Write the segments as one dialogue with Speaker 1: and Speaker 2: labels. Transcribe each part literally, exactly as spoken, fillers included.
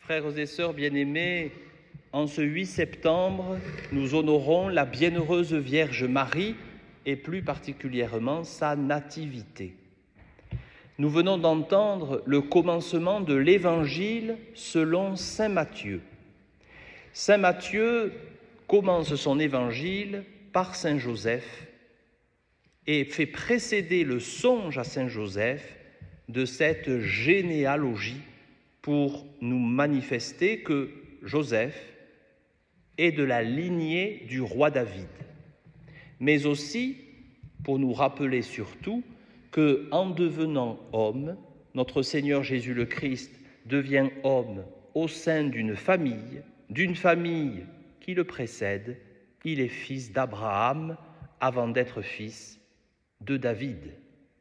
Speaker 1: Frères et sœurs bien-aimés, en ce huit septembre, nous honorons la bienheureuse Vierge Marie et plus particulièrement sa nativité. Nous venons d'entendre le commencement de l'Évangile selon saint Matthieu. Saint Matthieu commence son Évangile par saint Joseph et fait précéder le songe à saint Joseph de cette généalogie pour nous manifester que Joseph est de la lignée du roi David, mais aussi pour nous rappeler surtout qu'en devenant homme, notre Seigneur Jésus le Christ devient homme au sein d'une famille, d'une famille qui le précède. Il est fils d'Abraham avant d'être fils de David.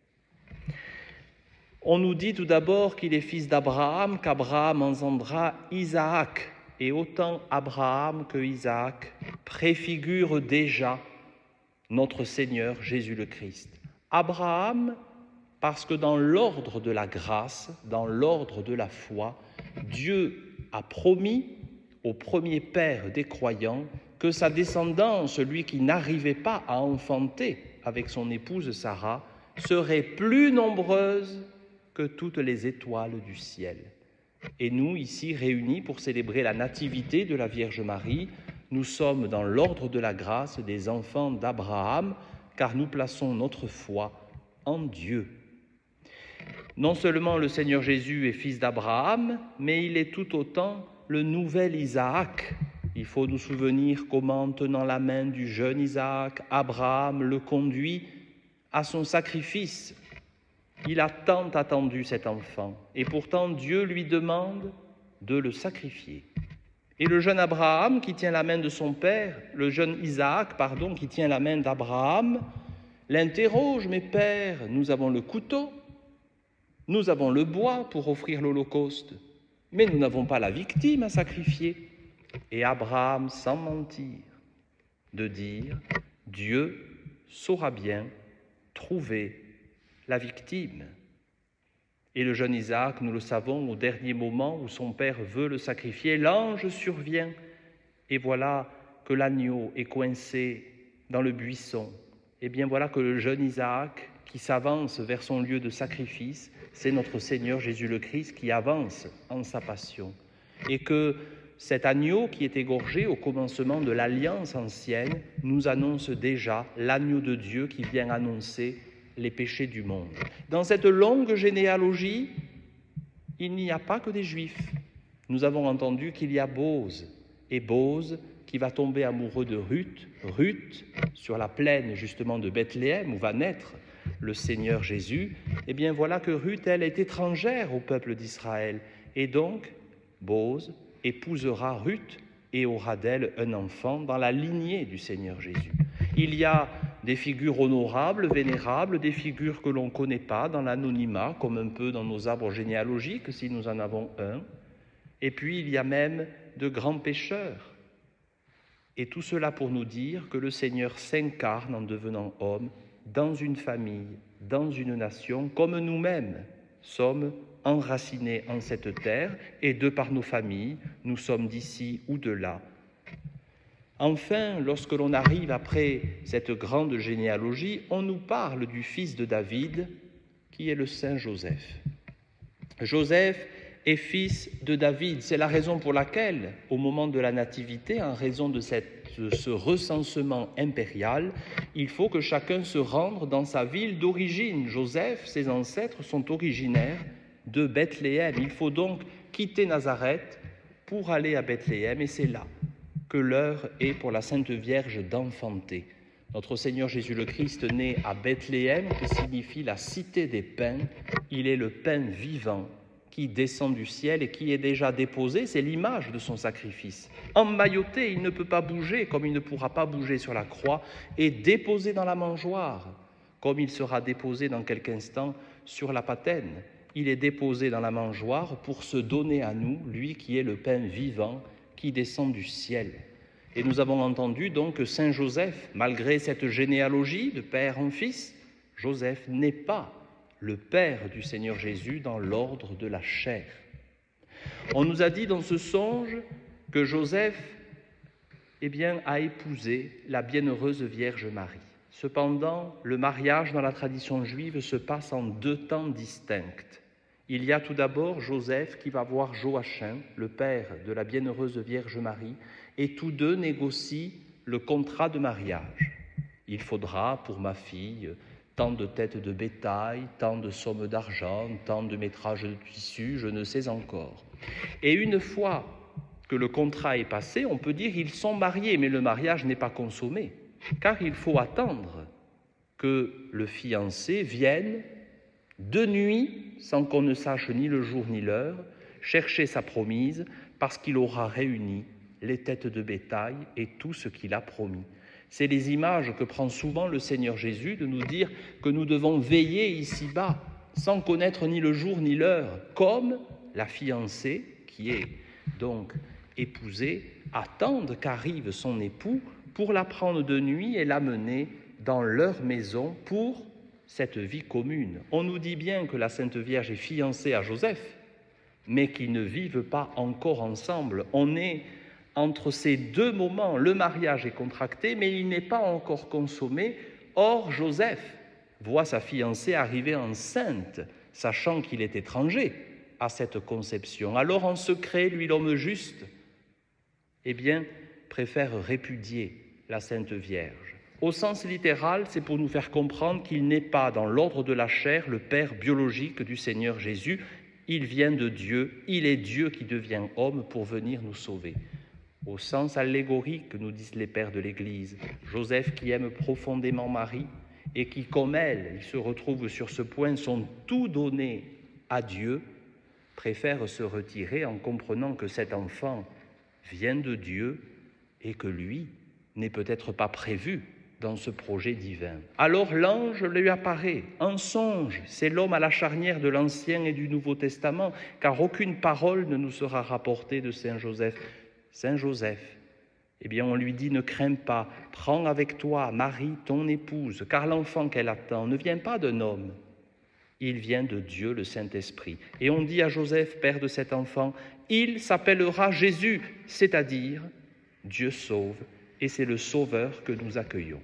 Speaker 1: On nous dit tout d'abord qu'il est fils d'Abraham, qu'Abraham engendra Isaac. Et autant Abraham que Isaac préfigurent déjà notre Seigneur Jésus le Christ. Abraham, parce que dans l'ordre de la grâce, dans l'ordre de la foi, Dieu a promis au premier père des croyants que sa descendance, lui qui n'arrivait pas à enfanter avec son épouse Sarah, serait plus nombreuse que toutes les étoiles du ciel. Et nous, ici réunis pour célébrer la nativité de la Vierge Marie, nous sommes dans l'ordre de la grâce des enfants d'Abraham, car nous plaçons notre foi en Dieu. Non seulement le Seigneur Jésus est fils d'Abraham, mais il est tout autant le nouvel Isaac. Il faut nous souvenir comment, tenant la main du jeune Isaac, Abraham le conduit à son sacrifice. Il a tant attendu cet enfant, et pourtant Dieu lui demande de le sacrifier. Et le jeune Abraham qui tient la main de son père, le jeune Isaac, pardon, qui tient la main d'Abraham, l'interroge, « Mais père, nous avons le couteau, nous avons le bois pour offrir l'Holocauste, mais nous n'avons pas la victime à sacrifier. » Et Abraham, sans mentir, de dire, « Dieu saura bien trouver la victime. » Et le jeune Isaac, nous le savons, au dernier moment où son père veut le sacrifier, l'ange survient et voilà que l'agneau est coincé dans le buisson. Et bien voilà que le jeune Isaac qui s'avance vers son lieu de sacrifice, c'est notre Seigneur Jésus le Christ qui avance en sa passion. Et que cet agneau qui est égorgé au commencement de l'Alliance ancienne nous annonce déjà l'agneau de Dieu qui vient annoncer les péchés du monde. Dans cette longue généalogie, il n'y a pas que des Juifs. Nous avons entendu qu'il y a Bose, et Bose qui va tomber amoureux de Ruth, Ruth, sur la plaine justement de Bethléem où va naître le Seigneur Jésus. Eh bien voilà que Ruth, elle, est étrangère au peuple d'Israël, et donc Bose épousera Ruth et aura d'elle un enfant dans la lignée du Seigneur Jésus. Il y a des figures honorables, vénérables, des figures que l'on ne connaît pas dans l'anonymat, comme un peu dans nos arbres généalogiques, si nous en avons un. Et puis il y a même de grands pécheurs. Et tout cela pour nous dire que le Seigneur s'incarne en devenant homme dans une famille, dans une nation, comme nous-mêmes sommes enracinés en cette terre, et de par nos familles, nous sommes d'ici ou de là. Enfin, lorsque l'on arrive après cette grande généalogie, on nous parle du fils de David, qui est le saint Joseph. Joseph est fils de David. C'est la raison pour laquelle, au moment de la nativité, en raison de, cette, de ce recensement impérial, il faut que chacun se rende dans sa ville d'origine. Joseph, ses ancêtres sont originaires de Bethléem. Il faut donc quitter Nazareth pour aller à Bethléem, et c'est là que l'heure est pour la Sainte Vierge d'enfanter. Notre Seigneur Jésus le Christ naît à Bethléem, qui signifie la cité des pains. Il est le pain vivant qui descend du ciel et qui est déjà déposé, c'est l'image de son sacrifice. Emmailloté, il ne peut pas bouger, comme il ne pourra pas bouger sur la croix, et déposé dans la mangeoire, comme il sera déposé dans quelques instants sur la patène. Il est déposé dans la mangeoire pour se donner à nous, lui qui est le pain vivant, qui descend du ciel. Et nous avons entendu donc que Saint Joseph, malgré cette généalogie de père en fils, Joseph n'est pas le père du Seigneur Jésus dans l'ordre de la chair. On nous a dit dans ce songe que Joseph eh bien, a épousé la bienheureuse Vierge Marie. Cependant, le mariage dans la tradition juive se passe en deux temps distincts. Il y a tout d'abord Joseph qui va voir Joachim, le père de la bienheureuse Vierge Marie, et tous deux négocient le contrat de mariage. Il faudra pour ma fille tant de têtes de bétail, tant de sommes d'argent, tant de métrages de tissu, je ne sais encore. Et une fois que le contrat est passé, on peut dire qu'ils sont mariés, mais le mariage n'est pas consommé, car il faut attendre que le fiancé vienne de nuit, sans qu'on ne sache ni le jour ni l'heure, chercher sa promise, parce qu'il aura réuni les têtes de bétail et tout ce qu'il a promis. C'est les images que prend souvent le Seigneur Jésus de nous dire que nous devons veiller ici-bas, sans connaître ni le jour ni l'heure, comme la fiancée, qui est donc épousée, attend qu'arrive son époux pour la prendre de nuit et l'amener dans leur maison pour cette vie commune. On nous dit bien que la Sainte Vierge est fiancée à Joseph, mais qu'ils ne vivent pas encore ensemble. On est entre ces deux moments, le mariage est contracté, mais il n'est pas encore consommé. Or, Joseph voit sa fiancée arriver enceinte, sachant qu'il est étranger à cette conception. Alors, en secret, lui, l'homme juste, eh bien, préfère répudier la Sainte Vierge. Au sens littéral, c'est pour nous faire comprendre qu'il n'est pas, dans l'ordre de la chair, le père biologique du Seigneur Jésus. Il vient de Dieu, il est Dieu qui devient homme pour venir nous sauver. Au sens allégorique, nous disent les pères de l'Église, Joseph qui aime profondément Marie et qui, comme elle, il se retrouve sur ce point, sont tout donnés à Dieu, préfère se retirer en comprenant que cet enfant vient de Dieu et que lui n'est peut-être pas prévu dans ce projet divin. Alors l'ange lui apparaît en songe, c'est l'homme à la charnière de l'Ancien et du Nouveau Testament, car aucune parole ne nous sera rapportée de Saint Joseph. Saint Joseph, eh bien on lui dit, ne crains pas, prends avec toi Marie, ton épouse, car l'enfant qu'elle attend ne vient pas d'un homme, il vient de Dieu le Saint-Esprit. Et on dit à Joseph, père de cet enfant, il s'appellera Jésus, c'est-à-dire Dieu sauve, et c'est le Sauveur que nous accueillons.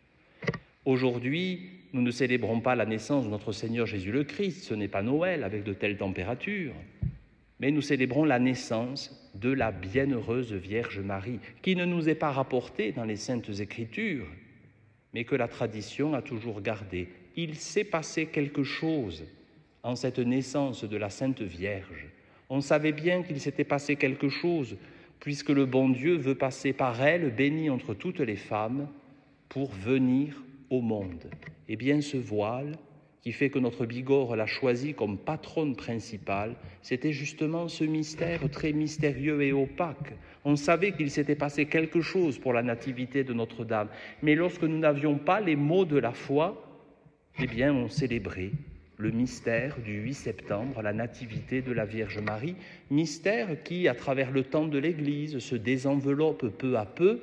Speaker 1: Aujourd'hui, nous ne célébrons pas la naissance de notre Seigneur Jésus le Christ, ce n'est pas Noël avec de telles températures, mais nous célébrons la naissance de la bienheureuse Vierge Marie, qui ne nous est pas rapportée dans les Saintes Écritures, mais que la tradition a toujours gardée. Il s'est passé quelque chose en cette naissance de la Sainte Vierge. On savait bien qu'il s'était passé quelque chose, puisque le bon Dieu veut passer par elle, bénie entre toutes les femmes, pour venir au monde. Eh bien, ce voile, qui fait que notre Bigorre l'a choisi comme patronne principale, c'était justement ce mystère très mystérieux et opaque. On savait qu'il s'était passé quelque chose pour la nativité de Notre-Dame, mais lorsque nous n'avions pas les mots de la foi, eh bien, on célébrait le mystère du huit septembre, la nativité de la Vierge Marie, mystère qui, à travers le temps de l'Église, se désenveloppe peu à peu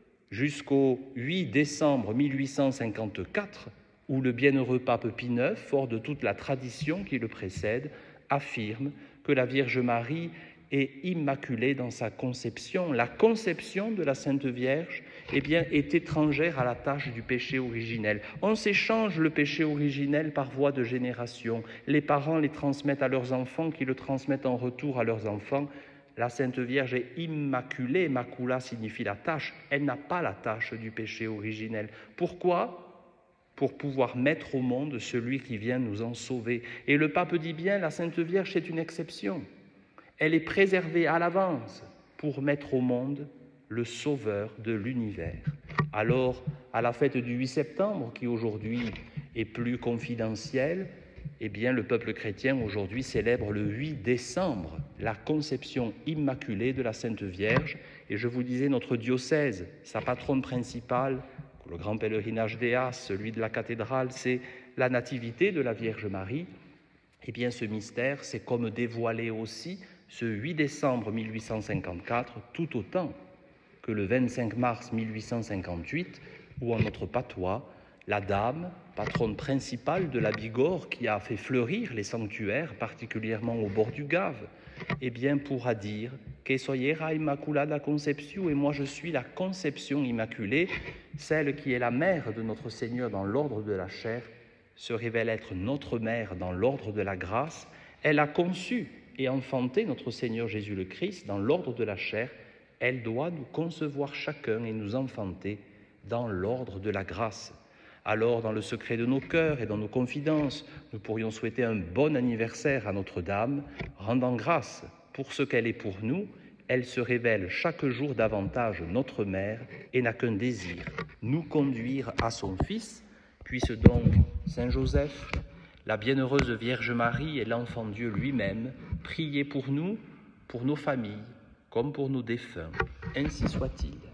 Speaker 1: jusqu'au huit décembre mille huit cent cinquante-quatre, où le bienheureux pape Pie neuf, fort de toute la tradition qui le précède, affirme que la Vierge Marie est immaculée dans sa conception. La conception de la Sainte Vierge eh bien, est étrangère à la tâche du péché originel. On s'échange le péché originel par voie de génération. Les parents les transmettent à leurs enfants, qui le transmettent en retour à leurs enfants. La Sainte Vierge est immaculée, macula signifie la tâche. Elle n'a pas la tâche du péché originel. Pourquoi ? Pour pouvoir mettre au monde celui qui vient nous en sauver. Et le pape dit bien, la Sainte Vierge, c'est une exception. Elle est préservée à l'avance pour mettre au monde le sauveur de l'univers. Alors, à la fête du huit septembre, qui aujourd'hui est plus confidentielle, eh bien, le peuple chrétien aujourd'hui célèbre le huit décembre, la conception immaculée de la Sainte Vierge. Et je vous disais, notre diocèse, sa patronne principale, le grand pèlerinage d'Éas, celui de la cathédrale, c'est la nativité de la Vierge Marie. Eh bien, ce mystère, c'est comme dévoilé aussi ce huit décembre mille huit cent cinquante-quatre, tout autant que le vingt-cinq mars mille huit cent cinquante-huit, où en notre patois, la Dame, patronne principale de la Bigorre, qui a fait fleurir les sanctuaires, particulièrement au bord du Gave, eh bien pourra dire que soy era Immaculada Conceptio, et moi je suis la conception immaculée, celle qui est la mère de notre Seigneur dans l'ordre de la chair, se révèle être notre mère dans l'ordre de la grâce. Elle a conçu et enfanté notre Seigneur Jésus le Christ dans l'ordre de la chair. Elle doit nous concevoir chacun et nous enfanter dans l'ordre de la grâce. Alors, dans le secret de nos cœurs et dans nos confidences, nous pourrions souhaiter un bon anniversaire à Notre-Dame, rendant grâce pour ce qu'elle est pour nous. Elle se révèle chaque jour davantage notre mère et n'a qu'un désir, nous conduire à son Fils. Puisse donc Saint Joseph, la bienheureuse Vierge Marie et l'Enfant Dieu lui-même prier pour nous, pour nos familles, comme pour nos défunts. Ainsi soit-il.